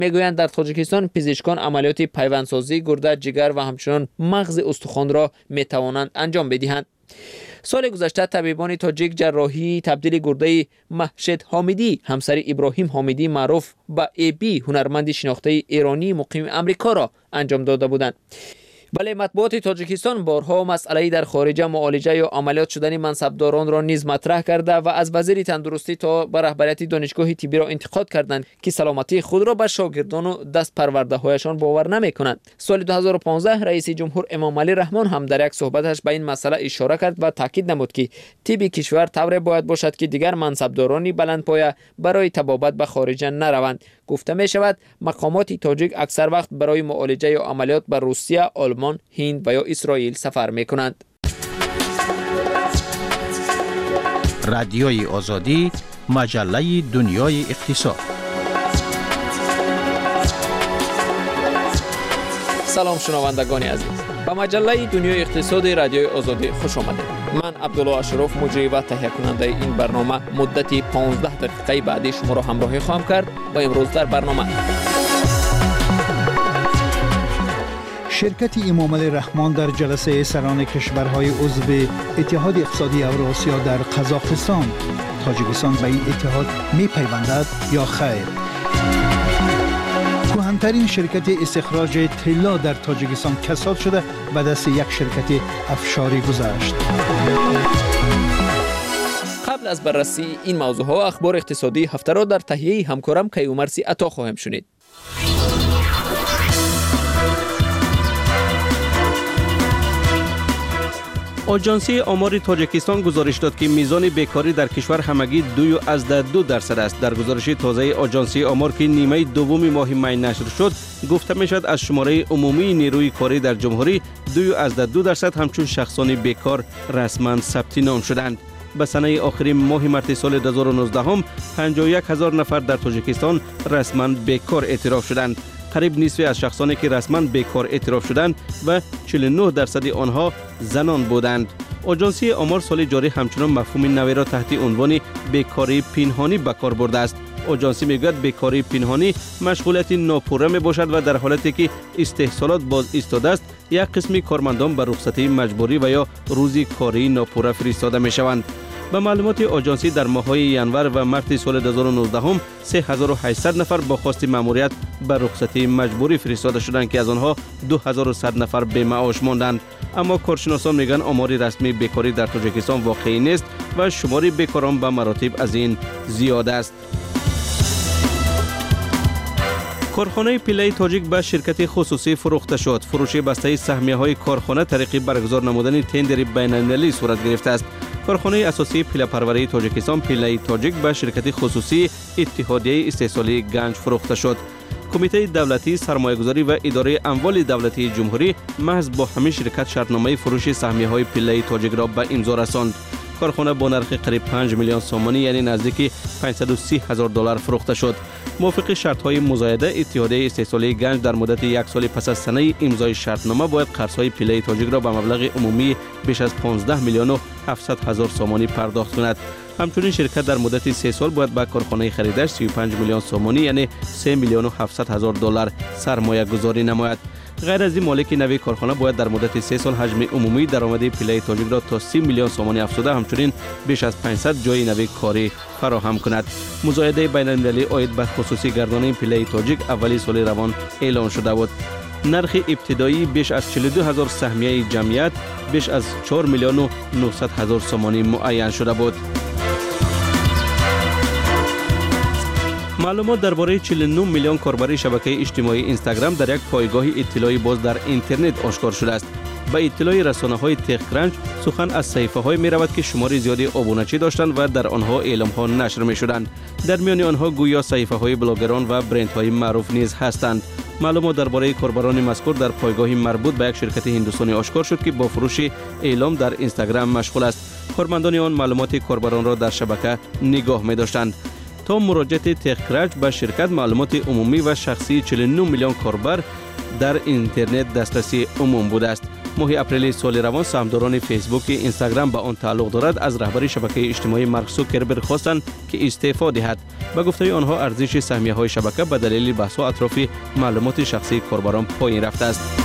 میگویند در تاجیکستان پزشکان عملیات پیوندسازی گرده، جگر و همچنین مغز استخوان را میتوانند انجام بدهند. سال گذشته طبیبان تاجیک جراحی تبدیل گرده محشد حامدی همسر ابراهیم حامدی معروف به ای بی هنرمند شناخته ایرانی مقیم امریکا را انجام داده بودند. بله، مطبوعات تاجیکستان بارها مسئله در خارجه معالجه یا عملیات شدن منصبداران را نیز مطرح کرده و از وزیر تندرستی تا به رهبریت دانشگاه طبی را انتقاد کردند که سلامتی خود را به شاگردان و دست پرورده هایشان باور نمی کنند. سال 2015 رئیس جمهور امام علی رحمان هم در یک صحبتش به این مسئله اشاره کرد و تاکید نمود که طب کشور طوری باید باشد که دیگر منصبداران بلندپایه برای طبابت به خارجه نروند. گفته می شود مقامات تاجیک اکثر وقت برای معالجه یا عملیات به روسیه، آلمان، هند و یا اسرائیل سفر می کنند. رادیوی آزادی، مجله دنیای اقتصاد. سلام شنوندگان عزیز، به مجله دنیای اقتصاد رادیوی آزادی خوش آمدید. من عبدالله اشرف مجری و تهیه کننده این برنامه مدتی 15 دقیقه بعدی شما را همراهی خواهم کرد. و امروز در برنامه شرکت امام علی رحمان در جلسه سران کشورهای عضو اتحاد اقتصادی اوراسیا در قزاقستان، تاجیکستان به این اتحاد می پیوندد یا خیر؟ کهن‌ترین شرکت استخراج طلا در تاجیکستان کساد شده و دست یک شرکت افشاری گذشت. قبل از بررسی این موضوع ها اخبار اقتصادی هفته را در تهیه همکارم کیومرثی عطا خواهم شنید. آژانسی آمار تاجیکستان گزارش داد که میزان بیکاری در کشور همگی 2.2% است. در گزارش تازه آژانسی آمار که نیمه دوم ماه می نشر شد گفته می شد از شماره عمومی نیروی کاری در جمهوری 2.2% همچون شخصان بیکار رسما ثبت نام شدند. به سنه آخرین ماه مارس سال 2019 هم 51,000 نفر در تاجیکستان رسما بیکار اعتراف شدند. قریب نصف از شخصانی که رسما بیکار اعتراف شدند و 49% آنها زنان بودند. آژانسی آمار سال جاری همچنان مفهوم نوی را تحت عنوان بیکاری پنهانی به کار برده است. آژانسی میگوید بیکاری پنهانی مشغولیت ناپوره می باشد و در حالتی که استحصالات باز ایستاده است یک قسمی کارمندان به رخصتی مجبوری و یا روزی کاری ناپوره فرستاده می شوند. به معلومات آژانسی در ماه‌های ینور و مارس سال 2019 هم 3800 نفر با خواست مأموریت به رخصتی مجبوری فرستاده شدند که از آنها 2100 نفر به معاش ماندند. اما کارشناسان میگن آمار رسمی بیکاری در تاجیکستان واقعی نیست و شمار بیکاران به مراتب از این زیاد است. کارخانه پیله تاجیک به شرکت خصوصی فروخته شد. فروش بسته سهمیه‌های کارخانه طریق برگزار نمودن تندر بین‌المللی صورت گرفته است. کارخانه اساسی پیله پروری تاجیکستان پیله تاجیک به شرکت خصوصی اتحادیه استحصالی گنج فروخته شد. کمیته دولتی سرمایه‌گذاری و اداره اموال دولتی جمهوری محض با همین شرکت شرطنامه فروش سهمیه‌های پیله تاجیک را به امضا رساند. کارخانه با نرخ قریب 5 میلیون سومانی یعنی نزدیک 530,000 دلار فروخته شد. موافق شرط‌های مزایده اتحادیه استحصالی گنج در مدت یک سال پس از سنه امضای شرطنامه باید قرض‌های پیله تاجیک را به مبلغ عمومی بیش از 15 میلیون و 700,000 سومانی پرداخت کند. همچنین شرکت در مدت 3 سال باید به کارخانه خریدش 35 میلیون سومانی یعنی 3 میلیون و 700,000 دلار سرمایه گذاری نماید. غیر از این مالک نوی کارخانه باید در مدت 3 سال حجم عمومی درآمد پیله تاجیک را تا 30 میلیون سومانی افزوده همچنین بیش از 500 جای نوی کاری فراهم کند. مزایده بین‌المللی عاید به خصوصی گردانی پیله تاجیک اولی سال روان اعلام شده بود. نرخ ابتدایی بیش از 42,000 سهمیه جمعیت بیش از 4 میلیون و 900,000 سومانی معین شده بود. معلومات درباره 49 میلیون کاربر شبکه اجتماعی اینستاگرام در یک پایگاه اطلاعی باز در اینترنت آشکار شده است. به اطلاع رسانه‌های تک‌کرانچ سخن از صحیفه‌های می‌رود که شمار زیادی ابونه‌چی داشتند و در آنها اعلام‌ها نشر می‌شدند. در میان آنها گویا صحیفه‌های بلاگران و برندهای معروف نیز هستند. معلومات درباره کاربران مذکور در پایگاه مربوط به یک شرکت هندوستانی آشکار شد که با فروش اعلام در اینستاگرام مشغول است. کارمندان آن معلومات کاربران را در شبکه نگاه می‌داشتند. تا مراجعه تک‌کرانچ به شرکت معلومات عمومی و شخصی 49 میلیون کاربر در اینترنت دسترسی عموم بوده است. ماه اپریل سال روان سهامداران فیسبوک اینستاگرام به آن تعلق دارد از رهبر شبکه اجتماعی مارک زوکربرگ خواستند که استعفا دهد. به گفته آنها ارزش سهمیه‌های شبکه به دلیل بحث‌ها اطراف معلومات شخصی کاربران پایین رفته است.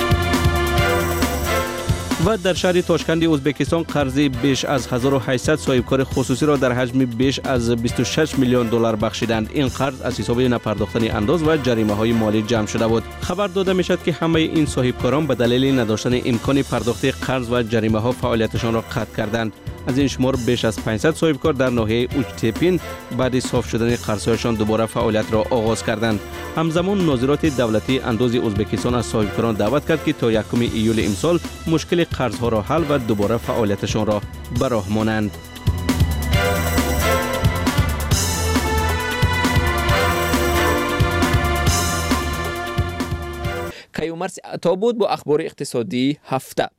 و در شهر تاشکند ازبکستان قرض بیش از 1800 صاحبکار خصوصی را در حجم بیش از 26 میلیون دلار بخشیدند. این قرض از حساب نپرداختن انداز و جریمه‌های مالی جمع شده بود. خبر داده میشد که همه این صاحبکاران به دلیل نداشتن امکان پرداخت قرض و جریمه‌ها فعالیتشان را قطع کردند. از این شمار بیش از 500 صاحبکار در ناحیه اوچتپین بعد صاف شدن قرضهایشان دوباره فعالیت را آغاز کردند. همزمان ناظرات دولتی انداز ازبکستان از صاحبکاران دعوت کرد که تا 1 ایول امسال مشکل قرضها را حل و دوباره فعالیتشان را به راه مانند. کیومرث عطا بود با اخبار اقتصادی هفته.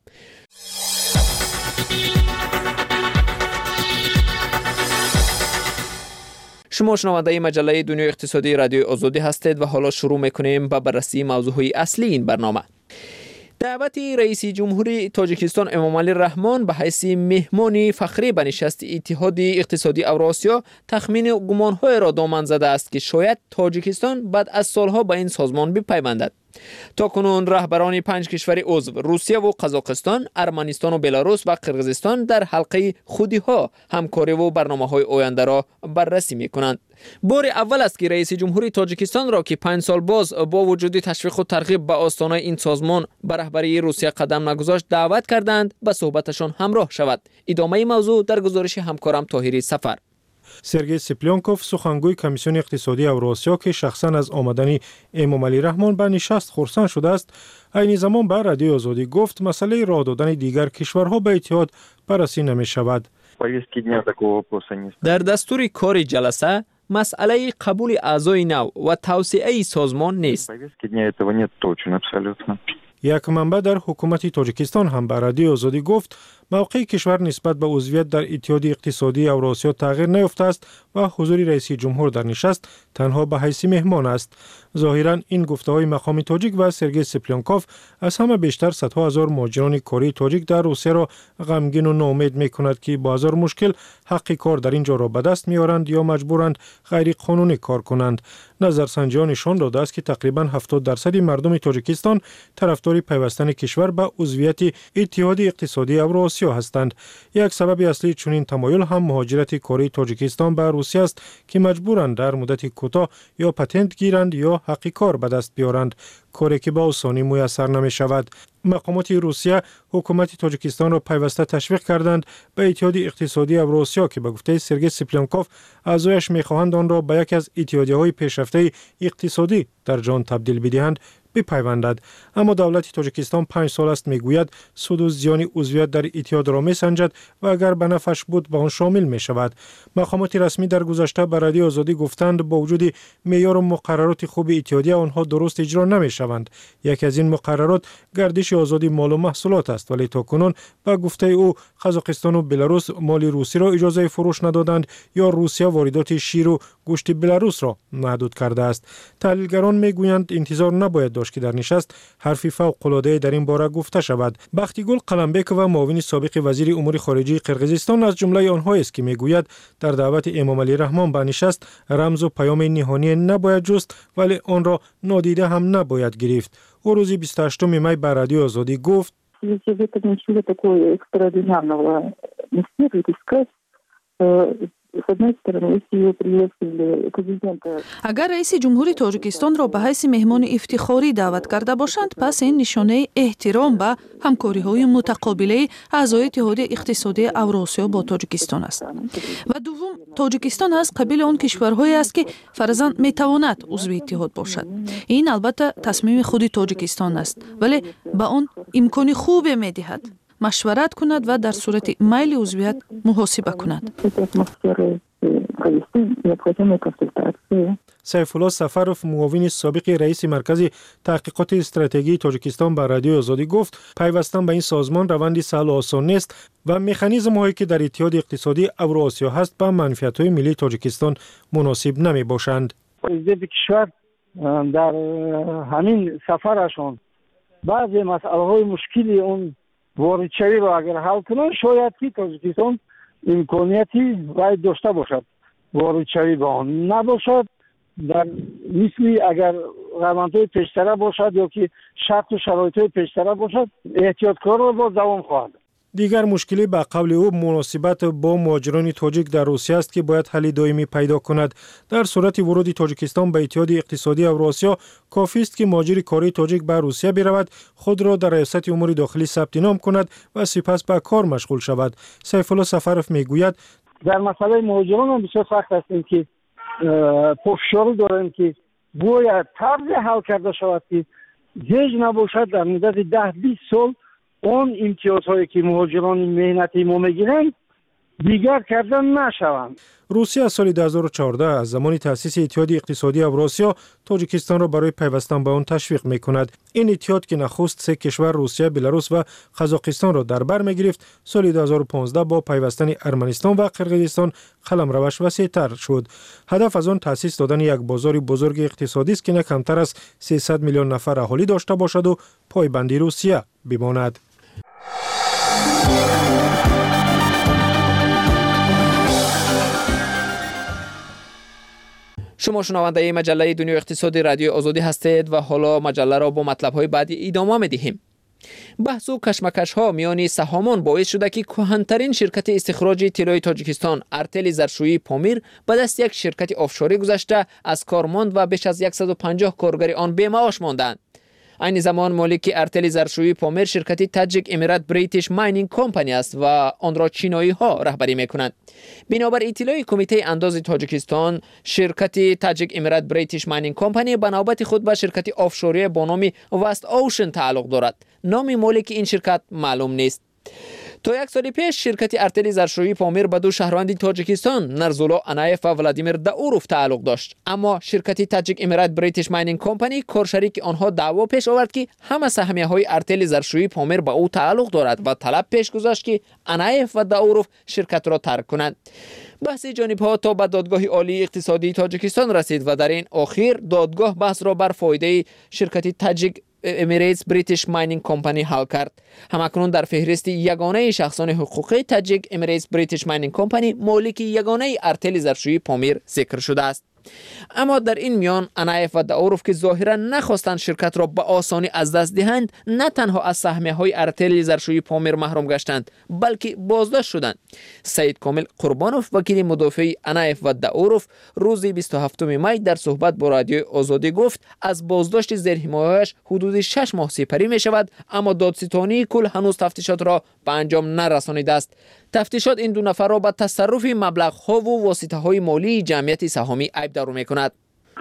شما شنونده مجله دنیای اقتصادی رادیو آزادی هستید و حالا شروع میکنیم با بررسی موضوعهای اصلی این برنامه. دعوت رئیس جمهوری تاجیکستان امامعلی رحمان به حیث مهمان فخری به نشست اتحاد اقتصادی اوراسیا تخمین گمانهای را دامن زده است که شاید تاجیکستان بعد از سالها به این سازمان بپیوندد. تاکنون رهبران 5 کشور عضو روسیه و قزاقستان، ارمنستان و بلاروس و قرقیزستان در حلقه خودی‌ها همکاری و برنامه‌های آینده را بررسی می‌کنند. بار اول است که رئیس جمهوری تاجیکستان را که 5 سال باز با وجود تشویق و ترغیب به آستانه این سازمان به رهبری روسیه قدم نگذاشت دعوت کردند به صحبتشان همراه شود. ادامه موضوع در گزارش همکارم طاهری سفر. سرگئی سپلیانکوف سخنگوی کمیسیون اقتصادی اوراسیا که شخصا از آمدن امامعلی رحمان به نشست خرسند شده است، عین زمان به رادیو آزادی گفت مسئله راه دادن دیگر کشورها به اتحاد بررسی نمی شود. در دستور کار جلسه مسئله قبول اعضای نو و توسعه سازمان نیست. یک منبع در حکومت تاجیکستان هم به رادیو آزادی گفت موقع کشور نسبت به عضویت در اتحاد اقتصادی اوراسیا تغییر نیافته است و حضور رئیس جمهور در نشست تنها به حیث مهمان است. ظاهرا این گفته‌های مقام تاجیک و سرگئی سپلیانکوف از همه بیشتر صدها هزار مهاجران کاری تاجیک در روسیه را غمگین و ناامید می‌کند که با هزار مشکل حق کار در اینجا را به دست می‌آورند یا مجبورند غیر قانونی کار کنند. نظرسنجی‌ها نشان داده است که تقریباً 70% مردم تاجیکستان طرفدار پیوستن کشور به عضویت اتحاد اقتصادی اوراسیا هستند. یک سبب اصلی چنین تمایل هم مهاجرت کاری تاجیکستان به روسیه است که مجبورند در مدت کوتاه یا پتنت گیرند یا حق کار به دست بیارند، کاری که به آسانی میسر نمی شود. مقامات روسیه حکومت تاجیکستان را پیوسته تشویق کردند به اتحاد اقتصادی اوراسیا که به گفته سرگئی سپلیانکوف اعضایش می‌خواهند آن را به یکی از اتحادیه‌های پیشرفته اقتصادی در جهان تبدیل بدهند بپیوندد. اما دولت تاجیکستان 5 سال است میگوید سود و زیان عضویت در اتحاد را میسنجد و اگر به نفعش بود به آن شامل می شود. مقامات رسمی در گذشته به رادیو آزادی گفتند با وجود معیار و مقررات خوب اتحادیه آنها درست اجرا نمی شوند. یکی از این مقررات گردش آزادی مال و محصولات است، ولی تاکنون به گفته او قزاقستان و بلاروس مال روسی را اجازه فروش ندادند یا روسیه واردات شیر و گوشت بلاروس را محدود کرده است. تحلیلگران میگویند انتظار نباید داشت که در نشست حرفی فوق‌العاده در این باره گفته شود. بختیگل قلمبک و معاون سابق وزیر امور خارجه قرقیزستان از جمله آنهایی است که میگوید در دعوت امامعلی رحمان به نشست رمز و پیام نهانی نباید جست، ولی آن را نادیده هم نباید گرفت. او روز 28 می به رادیو آزادی گفت اگر رئیس جمهوری تاجیکستان را به حیث مهمان افتخاری دعوت کرده باشند، پس این نشانه احترام به همکاری‌های متقابله اعضای اتحاد اقتصادی اوراسیا با تاجیکستان است. و دوم، تاجیکستان از قبیل آن کشورهایی است که فرضاً میتواند عضو اتحاد باشد. این البته تصمیم خود تاجیکستان است، ولی به آن امکان خوبی می‌دهد مشورت کند و در صورت میل عضویت محاسبه کند. سیف الله سفروف معاون سابق رئیس مرکز تحقیقات استراتژی تاجیکستان به رادیو آزادی گفت پیوستن به این سازمان روندی سهل و آسان نیست و مکانیزم هایی که در اتحاد اقتصادی اوراسیا هست به منفعت های ملی تاجیکستان مناسب نمی باشند. عضو کشور در همین سفرشان بعضی مسائل مشکلی اون واردشوی رو اگر حل کنن شاید که تاجیکستان امکانیتی باید داشته باشد. واردشوی با آن نباشد در مثل اگر روندهای پیشتره باشد یا که شرط و شرایطهای پیشتره باشد احتیاطکار را با دوام خواهد. دیگر مشکلی به قول او مناسبت با مهاجران تاجیک در روسیه است که باید حل دائمی پیدا کند. در صورت ورود تاجیکستان به اتحاد اقتصادی اوراسیا کافی است که مهاجر کاری تاجیک به روسیه برود، خود را در ریاست امور داخلی ثبت نام کند و سپس به کار مشغول شود. سیف الله سفرف میگوید در مسئله مهاجران هم بسیار سخت هستیم که پافشاری داریم که باید طرز حل کرده شود که هیچ نباشد در مدت 10-20 سال اون امتیازهایی که مهاجران مهنتی ما میگیرند دیگر کردن نشوند. روسیه از سال 2014 از زمان تأسیس اتحاد اقتصادی اوراسیا تاجیکستان را برای پیوستن به آن تشویق می‌کند. این اتحاد که نخست 3 کشور روسیه، بلاروس و قزاقستان را در بر می‌گرفت، سال 2015 با پیوستن ارمنستان و قرقیزستان قلمروش وسیع‌تر شد. هدف از آن تأسیس دادن یک بازار بزرگ اقتصادی است که نه کمتر از 300 میلیون نفر اهالی داشته باشد و پایبندی روسیه بماند. شما شنونده مجله دنیای اقتصادی رادیو آزادی هستید و حالا مجله را با مطلب‌های بعدی ادامه می‌دهیم. بحث و کشمکش‌ها میان سهامان باعث شده که کهن‌ترین شرکت استخراج طلای تاجیکستان ارتل ظرفشویی پامیر به دست یک شرکت آفشوری گذشته از کار ماند و بیش از 150 کارگر آن بی‌معاش ماندند. این زمان مالک ارتل ظرفشویی پامیر شرکت تاجیک امارات بریتیش ماینینگ کمپانی است و آن را چینایی ها رهبری میکنند. بنابر اطلاع کمیته انداز تاجیکستان، شرکت تاجیک امارات بریتیش ماینینگ کمپانی به نوبت خود به شرکت آفشوری با نام وست اوشن تعلق دارد. نام مالک این شرکت معلوم نیست. تا 1 سال پیش شرکت ارتل ظرفشویی پامیر به 2 شهروند تاجیکستان نرزولا انایف و ولادیمیر داوروف تعلق داشت، اما شرکت تاجیک امارات بریتیش ماینینگ کمپانی کارشریک آنها دعوا پیش آورد که همه سهمیه های ارتل ظرفشویی پامیر به او تعلق دارد و طلب پیش گذاشت که انایف و داوروف شرکت را ترک کنند. بحث جانب ها تا به دادگاه عالی اقتصادی تاجیکستان رسید و در این اخیر دادگاه بحث را بر فایده شرکت تاجیک امارات بریتیش ماینینگ کمپانی حل کرد. همکنون در فهرست یگانه شخصان حقوقی تاجیک امارات بریتیش ماینینگ کمپانی مالک یگانه ارتل ظرفشویی پامیر ذکر شده است. اما در این میان انایف و داوروف که ظاهرا نخواستند شرکت را به آسانی از دست دهند، نه تنها از سهمیه های ارتل ظرفشویی پامیر محروم گشتند بلکه بازداشت شدند. سید کامل قربانوف وکیل مدافع انایف و داوروف روز 27 می در صحبت با رادیو آزادی گفت از بازداشت زیر حمایه‌اش حدود 6 ماه سپری می شود، اما دادستانی کل هنوز تفتیشات را به انجام نرسانیده است. تفتیشات این 2 نفر را به تصرف مبلغ‌ها و واسطه‌های مالی جمعیت سهامی عیب‌دار می‌کند.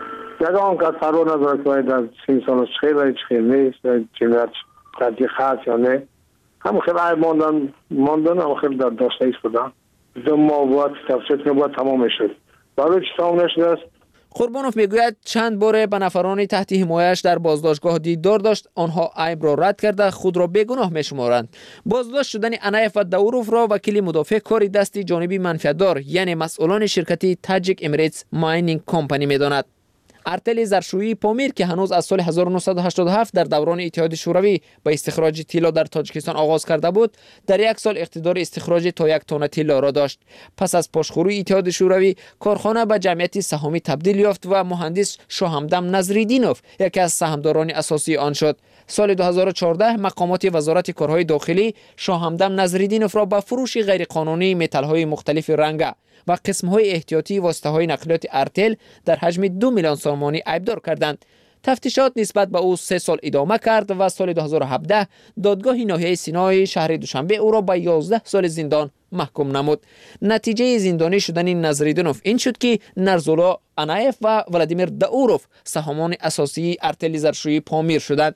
یگان کس قرار ندارد که در 30 سال خیر و هیچ خیر نیست، جمعیت تدیه خاص یا نه. هم خیلی عیب ماندن هم خیلی در داشته ایست بودن. 2 ماه باید تفتیشات باید تمام شد. برای چی تمام نشده است؟ قربانوف میگوید چند بار به نفران تحت حمایش در بازداشتگاه دیدار داشت، آنها عیب را رد کرده خود را بیگناه میشمارند. بازداشت شدن انایف و داوروف را وکیل مدافع کار دستی جانبی منفعتدار یعنی مسئولان شرکت تاجیک امارات ماینینگ کمپانی میداند. ارتل ظرفشویی پامیر که هنوز از سال 1987 در دوران اتحاد شوروی به استخراج طلا در تاجیکستان آغاز کرده بود، در 1 سال اقتدار استخراج تا 1 تن طلا را داشت. پس از پاشخوری اتحاد شوروی کارخانه به جمعیت سهامی تبدیل یافت و مهندس شاهمدان نظریدینوف یکی از سهامداران اساسی آن شد. سال 2014 مقامات وزارت کارهای داخلی شاهمدان نظریدینوف را به فروش غیرقانونی متال‌های مختلف رنگ و قسم‌های احتیاطی واسطه‌های نقلیات ارتل در حجم 2 میلیون سومانی عیبدار کردند. تفتیشات نسبت به او 3 سال ادامه کرد و سال 2017 دادگاه ناحیه سینای شهر دوشنبه او را به 11 سال زندان محکوم نمود. نتیجه زندانی شدن نظریدینوف این شد که نرزولا انایف و ولادیمیر داوروف سهامان اساسی ارتل ظرفشویی پامیر شدند.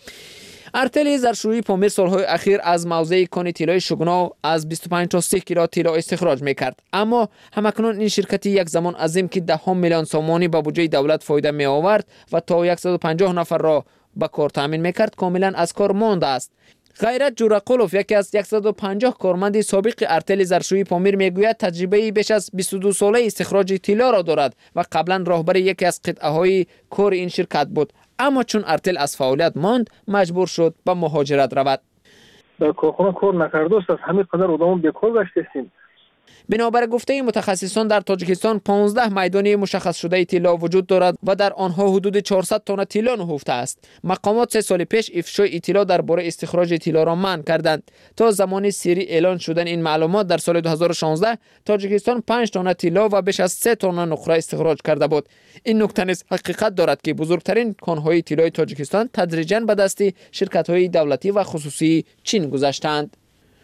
ارتل ظرفشویی پامیر سالهای اخیر از موضع کان طلای شگنا از 25 تا 30 کیلو طلا استخراج میکرد، اما همکنون این شرکت یک زمان عظیم که 10 میلیون سومانی به بودجه دولت فایده می آورد و تا 150 نفر را به کار تامین میکرد کاملا از کار مانده است. غیرت جورقلوف یکی از 150 کارمند سابق ارتل ظرفشویی پامیر میگوید تجربه بیش از 22 ساله استخراج طلا را دارد و قبلا راهبر یکی از قطعه های کار این شرکت بود، اما چون ارتل از فعالیت ماند مجبور شد به مهاجرت رود. در کارخانه کار نکرده است، همین قدر آدم بیکار گشتیم. بنابر گفته متخصصان در تاجیکستان 15 میدان مشخص شده طلا وجود دارد و در آنها حدود 400 تن طلا نهفته است. مقامات 3 سال پیش افشای طلا درباره استخراج طلا را منع کردند. تا زمان سری اعلان شدن این معلومات در سال 2016 تاجیکستان 5 تن طلا و بیش از 3 تن نقره استخراج کرده بود. این نکته نیز حقیقت دارد که بزرگترین کانهای طلای تاجیکستان تدریجاً به دست شرکت‌های دولتی و خصوصی چین گذشتند.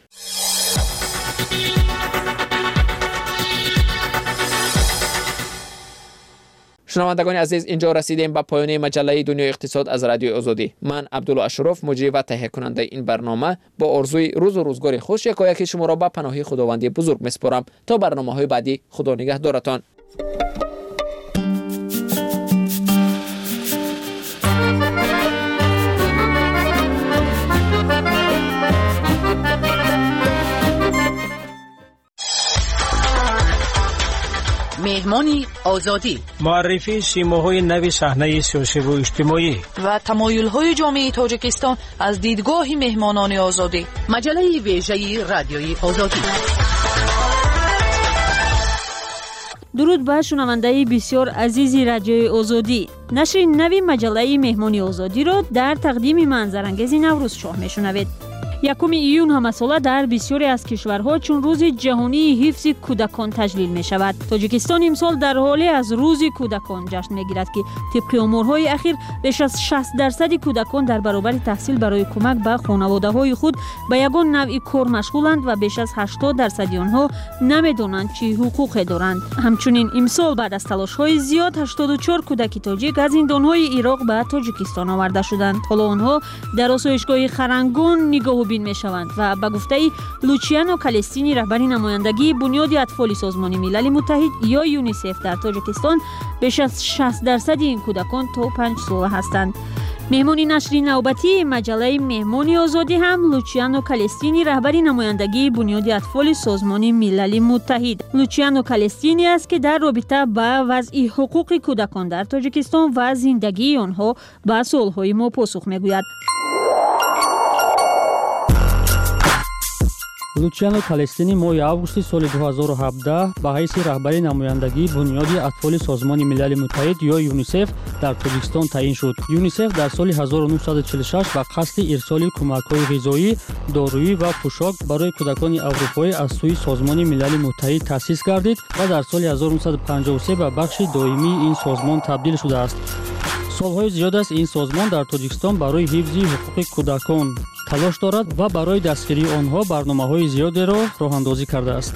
شنوندگان عزیز، اینجا رسیدیم به پایان مجله دنیای اقتصاد از رادیو آزادی. من عبدالله اشرف مجری و تهیه کننده این برنامه با آرزوی روز و روزگار خوش یکایک شما را به پناه خداوندی بزرگ میسپارم. تا برنامه‌های بعدی، خدا نگهدارتان. مهمانی آزادی، معرفی سیماهای نوی صحنه سیاسی و اجتماعی و تمایل‌های جامعه تاجیکستان از دیدگاه مهمانان آزادی. مجله ویژه رادیوی آزادی. درود به شنونده بسیار عزیز رادیوی آزادی. نشر نوی مجله مهمانی آزادی را در تقدیم منظرانگیز نوروز شاه میشنوید. 1 ایون همساله در بسیاری از کشورها چون روز جهانی حفظ کودکان تجلیل می شود. تاجیکستان امسال در حالی از روز کودکان جشن می گیرد که طبق امورهای اخیر بیش از 60% کودکان در برابر تحصیل برای کمک به خانواده های خود به یگان نوع کار مشغولند و بیش از 80% آنها نمیدانند چه حقوقی دارند. همچنین امسال بعد از تلاش های زیاد 84 کودک تاجیک از زندانهای عراق به تاجیکستان آورده شدند. حالا آنها در آسایشگاه خرنگون نگاه بین می شوند و به گفته لوچیانو کالستینی رهبر نمایندگی بنیاد اطفال سازمان ملل متحد یا یونیسف در تاجیکستان بیش از 60% این کودکان تا 5 ساله هستند. مهمانی نشر نوبتی مجله مهمانی آزادی هم لوچیانو کالستینی رهبر نمایندگی بنیاد اطفال سازمان ملل متحد. لوچیانو کالستینی است که در رابطه با وضع حقوق کودکان در تاجیکستان و زندگی آنها به سوالهای ما پاسخ میگوید. لوچیانو کالستینی ماه августи соли 2017 ба ҳайси раҳбари намояндагии бунёди атфоли созмони милали муттаҳид ё юнисеф дар тоҷикистон таъин шуд. юнисеф дар соли 1946 ба қасди ирсоли кӯмакҳои ғизоӣ, дорӯӣ ва пӯшок барои кӯдакони аврупоӣ аз сӯи созмони милали муттаҳид таъсис гардид ва дар соли 1953 ба бахши доимии ин созмон табдил шудааст. солҳои зиёд аст ин созмон дар тоҷикистон барои ҳифзи ҳуқуқи кӯдакон талош дорад ва барои дастгирии онҳо барномаҳои зиёдеро роҳандозӣ кардааст.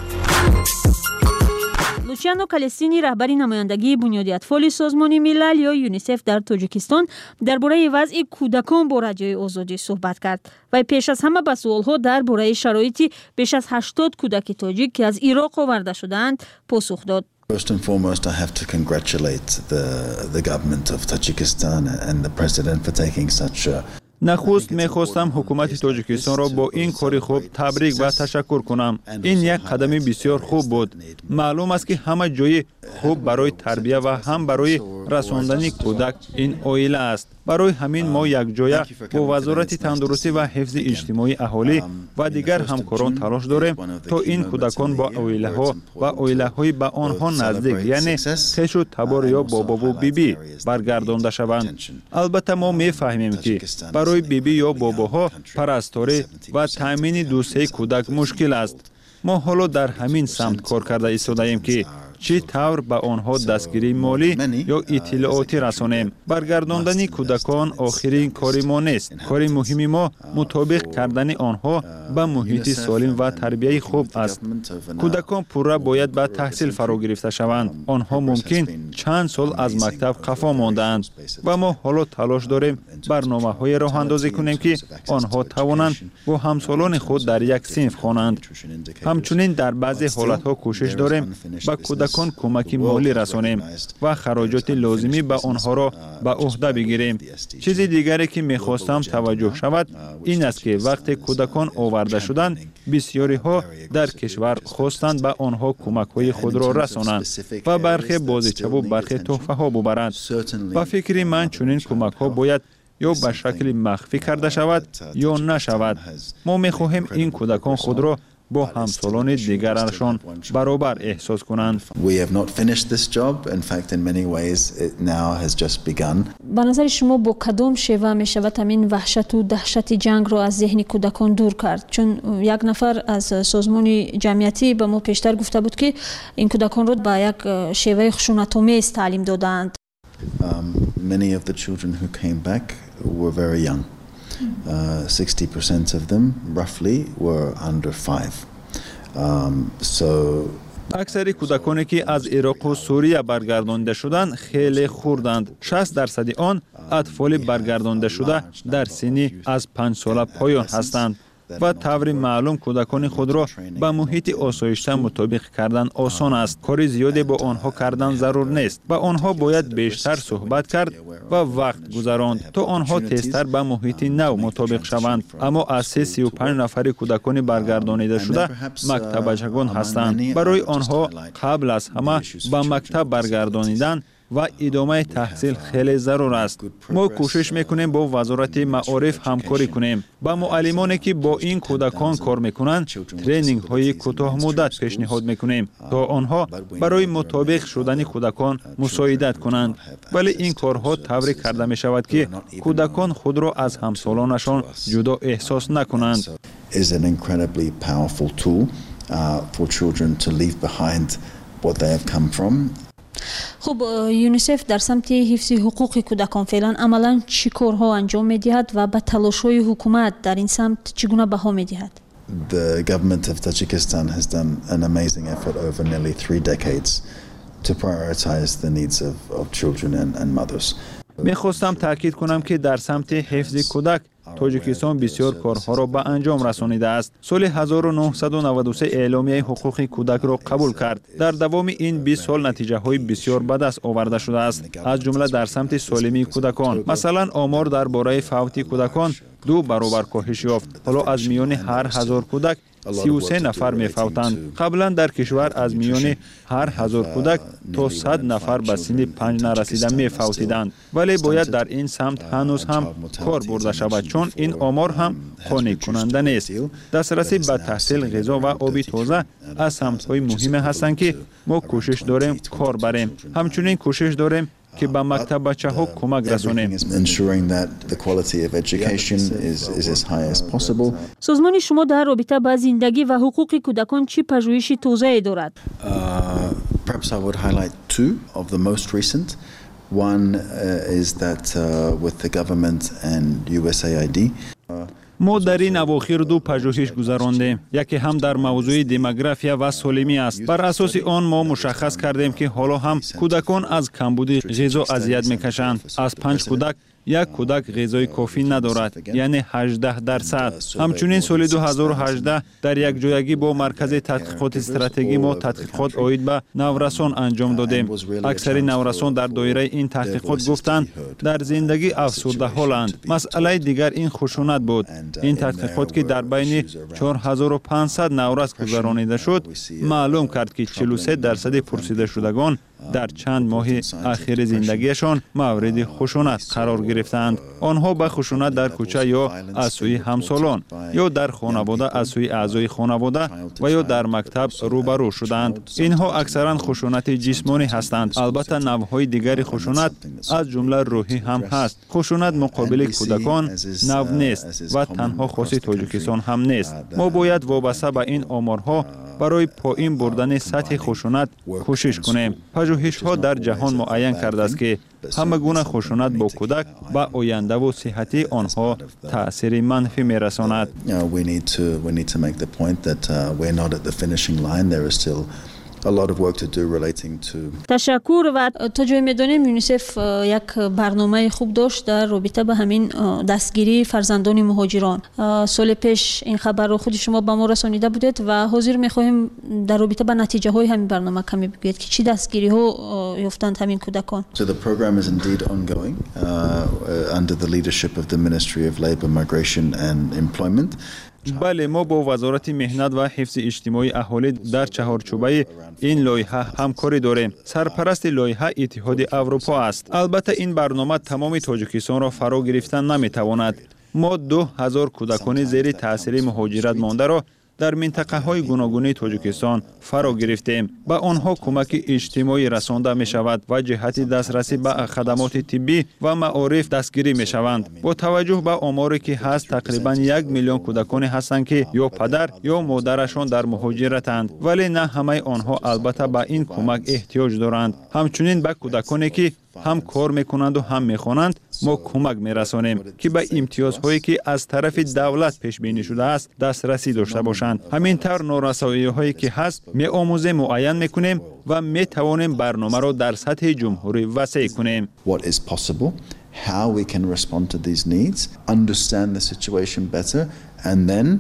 лучиано калестини раҳбари намояндагии бунёди атфоли созмони милал ё юнисеф дар тоҷикистон дар бораи вазъи кӯдакон бо радиои озодӣ суҳбат кард. вай пеш аз ҳама ба суолҳо дар бораи шароити беш аз 80 кӯдаки тоҷик ки аз Ироқ оварда шудаанд посух дод. First and foremost, I have to congratulate the government of Tajikistan and the president for taking such نخست میخواستم حکومت تاجیکستان را با این کاری خوب تبریک و تشکر کنم. این یک قدم بسیار خوب بود. معلوم است که همه جای خوب برای تربیت و هم برای رساندن کودک این عائله است. برای همین ما یک جای با وزارت تندرستی و حفظ اجتماعی اهالی و دیگر همکاران تلاش داریم تا این کودکان با عائله ها و عائله های به آنها نزدیک یعنی خش و تبار یا بابا و بیبی برگردانده شوند. البته ما میفهمیم که برای بیبی یا باباها پرستاری و تامین دوستی کودک مشکل است. ما حالا در همین سمت کار کرده ایستاده‌ایم که چی طور به آنها دستگیری مالی یا اطلاعاتی رسانیم. برگرداندن کودکان آخرین کاری ما نیست. کار مهمی ما مطابق کردن آنها به محیط سالم و تربیت خوب است. کودکان پورا باید به تحصیل فرا گرفته شوند. آنها ممکن چند سال از مکتب خفا ماندند و ما حالا تلاش داریم برنامه‌های راه اندازی کنیم که آنها توانند با همسالان خود در یک صنف خوانند. همچنین در بعضی حالت‌ها کوشش داریم به کودکان کودکان کمک مالی رسانیم و خراجات لازمی به آنها را به عهده بگیریم. چیز دیگری که می‌خواستم توجه شود این است که وقتی کودکان آورده شدند بسیاری ها در کشور خواستند به آنها کمک‌های خود را رسانند و برخی بازیچه و برخی تحفه ها ببرند. و فکر من چنین کمک‌ها باید یا به شکل مخفی کرده شود یا نشود. ما می‌خواهیم این کودکان خود را با همسالان دیگرشان برابر احساس کنند. به نظر شما با کدام شیوه می شود همین وحشت و دهشت جنگ را از ذهن کودکان دور کرد؟ چون یک نفر از سازمان جمعیتی به ما پیشتر گفته بود که این کودکان را به یک شیوه خشونت‌آمیز تعلیم دادند. Many of the children who came back were very young. 60% of them roughly were under 5. اکثر کودکانی که از عراق و سوریه برگردانده شدند خیلی خردند. 60% آن اطفال برگردانده شده در سنی از 5 ساله پایان هستند و طور معلوم کودکان خود را به محیط آسایشته مطابق کردن آسان است. کار زیادی با آنها کردن ضرور نیست و آنها باید بیشتر صحبت کرد و وقت گذراند تا آنها تیزتر به محیط نو مطابق شوند. اما از 35 نفر کودکان برگردانیده شده مکتبچگان هستند. برای آنها قبل از همه به مکتب برگردانیدن و ادامه تحصیل خیلی ضرور است. ما کوشش میکنیم با وزارت معارف همکاری کنیم. با معلمانی که با این کودکان کار میکنند ترینینگ های کوتاه مدت پیشنهاد میکنیم تا آنها برای مطابق شدن کودکان مساعدت کنند. ولی این کارها طوری کرده می شود که کودکان خود را از همسالانشان جدا احساس نکنند. Is an incredibly powerful tool for children to leave behind what they have come from. خب یونیسف در سمت حفظ حقوق کودکان فعلا عملا چی کارها انجام می‌دهد و به تلاش‌های حکومت در این سمت چگونه بها می‌دهد؟ The government of Tajikistan has done an amazing effort over nearly 3 decades to prioritize the needs of children and mothers. میخواستم تاکید کنم که در سمت حفظ کودک تاجیکستان بسیار کارها را به انجام رسانیده است. سال 1993 اعلامیه حقوق کودک را قبول کرد. در دوام این 20 سال نتیجه های بسیار به دست آورده شده است. از جمله در سمت سالمی کودکان. مثلا آمار درباره فوت کودکان 2 برابر کاهش یافت. حالا از میان هر 1000 کودک 33 نفر می فوتند. قبلا در کشور از میان هر 1000 کودک تا 100 نفر به سن 5 نرسیده می فوتیدند. ولی باید در این سمت هنوز هم کار برده شود چون این آمار هم قانع کننده نیست. دسترسی به تحصیل، غذا و آب تازه از سمت‌های مهم هستند که ما کوشش داریم کار بریم. همچنین کوشش داریم که به مکتب بچه‌ها کمک رسانیم. سازمان شما در رابطه با زندگی و حقوق کودکان چه پژوهشی توسعه دارد؟ Perhaps I would highlight 2 of the most recent. One is that with the government and USAID. ما در این اواخر 2 پژوهش گذراندیم. یکی هم در موضوع دموگرافیا و سالمی است. بر اساس آن ما مشخص کردیم که حالا هم کودکان از کمبود غذا اذیت میکشند. از 5 کودک یک کودک غذای کافی ندارد، یعنی 18%. همچنین سال 2018 در یک جایگی با مرکز تحقیقات استراتژی ما تحقیقات عاید به نورسان انجام دادیم. اکثر نورسان در دایره این تحقیقات گفتند در زندگی افسرده حالند. مسئله دیگر این خشونت بود. این تحقیقات که در بین 4500 نورس گذرانیده شد معلوم کرد که 43% پرسیده شدگان در چند ماه اخیر زندگیشان مورد خشونت قرار گرفتند. آنها به خشونت در کوچه یا از سوی همسالان یا در خانواده از سوی اعضای خانواده و یا در مکتب روبرو شدند. اینها اکثرا خشونت جسمانی هستند. البته نوع‌های دیگر خشونت از جمله روحی هم هست. خشونت مقابل کودکان نوع نیست و تنها خاص تاجیکستان هم نیست. ما باید وابسته به این آمارها برای پایین بردن سطح خشونت کوشش کنیم. پژوهش‌ها در جهان معین کرده است که همه گونه خشونت با کودک به آینده و صحت آنها تأثیر منفی می‌رساند. We need to make the point that we're not at the finishing line. There are still a lot of work to do relating to. تشکر. و تا جای میدونیم یونیسف یک برنامه خوب داشت در رابطه با همین دستگیری فرزندان مهاجران. سال پیش این خبر رو خود شما به ما رسانیده بودید و حاضر می‌خواهیم در رابطه با نتیجه های همین برنامه کمی بگویید که چی دستگیری ها یافتند همین کودکان. So the program is indeed ongoing under the leadership of the Ministry of Labour, Migration and Employment. بله، ما با وزارت مهنت و حفظ اجتماعی اهالی در چهارچوبه این لایحه همکاری داریم. سرپرست لایحه اتحاد اروپا است. البته این برنامه تمام تاجیکستان را فرا گرفتن نمیتواند. ما 2000 کودکان زیر تاثیر مهاجرت مانده را در منطقه های گوناگون تاجیکستان فرا گرفتیم. با آنها کمک اجتماعی رسانده می شود و جهت دسترسی به خدمات طبی و معارف دستگیری می شوند. با توجه به آماری که هست، تقریبا 1 میلیون کودکانی هستند که یا پدر یا مادرشان در مهاجرتند، ولی نه همه آنها البته به این کمک احتیاج دارند. همچنین به کودکانی که هم کار میکنند و هم میخوانند ما کمک میرسانیم که به امتیازهایی که از طرف دولت پیش بینی شده است دسترسی داشته باشند. همینطور نارسایی هایی که هست میآموزیم، معین میکنیم و میتوانیم برنامه را در سطح جمهوری وسیع کنیم. What is possible, how we can respond to these needs, understand the situation better, and then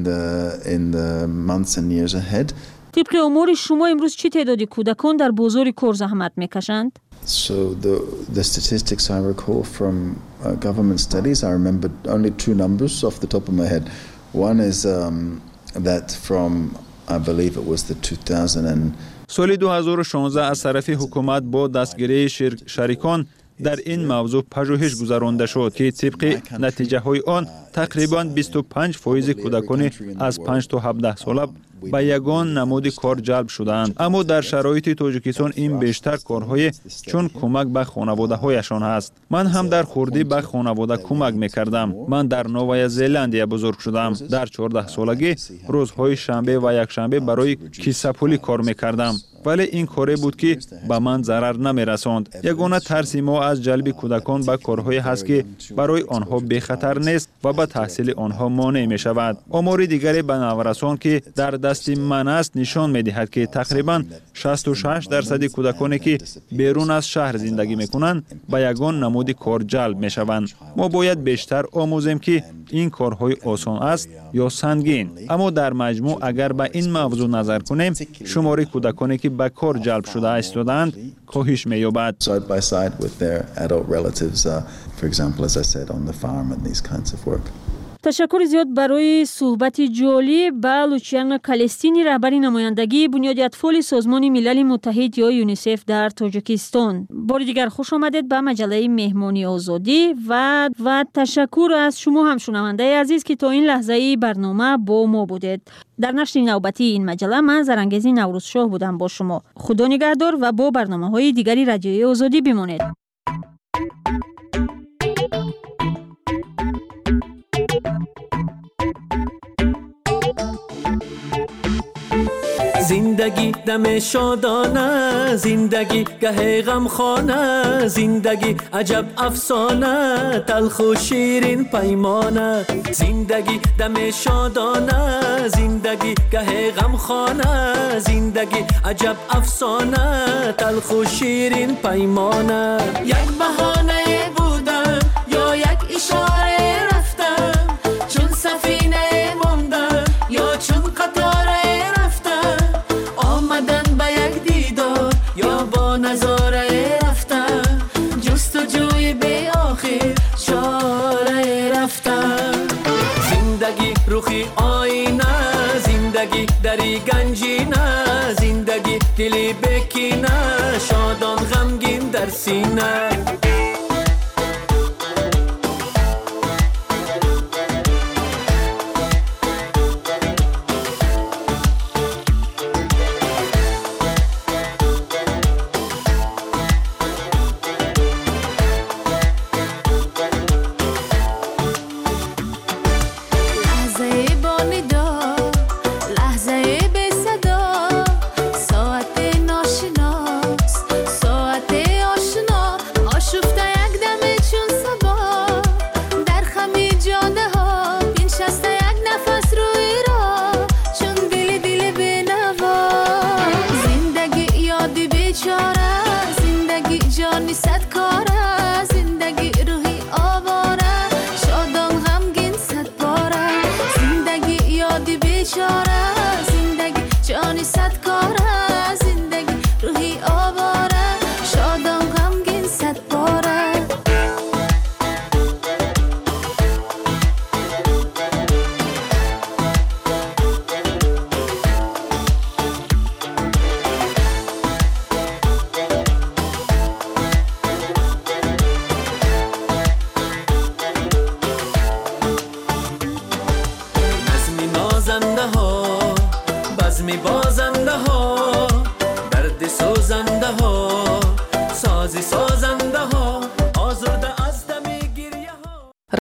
in the months and years ahead. طبق امور شما امروز چی تعدادی کودکان در بازار کار زحمت میکشند؟ So the statistics I recall from government studies, I remember only 2 numbers off the top of my head. One is that from, I believe it was the 2000 سال 2016 از طرف حکومت با دستگیری شریکان در این موضوع پژوهش گذرانده شد که طبق نتیجه های آن تقریبا 25% کودکان از 5 تا 17 ساله به یگان نمود کار جلب شدند. اما در شرایط تاجیکستان این بیشتر کارهای چون کمک به خانواده هایشان است. من هم در خوردی به خانواده کمک میکردم. من در نوآ زلندیا بزرگ شدم. در 14 سالگی روزهای شنبه و یک شنبه برای کیسه پولی کار میکردم. ولی این کاری بود که به من ضرر نمیرساند. یگانه ترس ما از جلب کودکان به کارهایی هست که برای آنها بی خطر نیست و به تحصیل آنها مانع می شود. آمار دیگری به نورسان که در دست من است نشان می دهد که تقریبا 66% کودکانی که بیرون از شهر زندگی می کنند به یگان نمود کار جلب می شوند. ما باید بیشتر آموزیم که این کارهای آسان است یا سنگین. اما در مجموع اگر به این موضوع نظر کنیم، شمار کودکانی که به کار جلب شده ایستادند کاهش می‌یابد. Side by side with their adult relatives, for example, as I said, on the farm and these kinds of work. تشکر زیاد برای صحبت جالب با لوچیان کالستینی، رهبر نمایندگی بنیاد اطفال سازمان ملل متحد یا یونیسف در تاجیکستان. بار دیگر خوش آمدید به مجله مهمانی آزادی و تشکر از شما هم شنونده عزیز که تا این لحظه برنامه با ما بودید. در نشر نوبتی این مجله من زرانگیزی نوروزشاه بودم با شما. خدا نگهدار و با برنامه‌های دیگری رادیوی آزادی بمانید. زندگی دم شادانه، زندگی گه غمخانه، زندگی عجب افسانه، تلخ و شیرین پیمانه. زندگی دم شادانه، زندگی گه غمخانه، زندگی عجب افسانه، تلخ و شیرین پیمانه. یک بهانه بودم یا یک اشاره رفتم، چون سفینه موندم یا چون قطاره یا با نظاره رفتم، جستجوی بی آخر چاره رفتم. زندگی روخی آینه، زندگی دری گنجینه، زندگی دلی بکینه، شادان غمگین در سینه.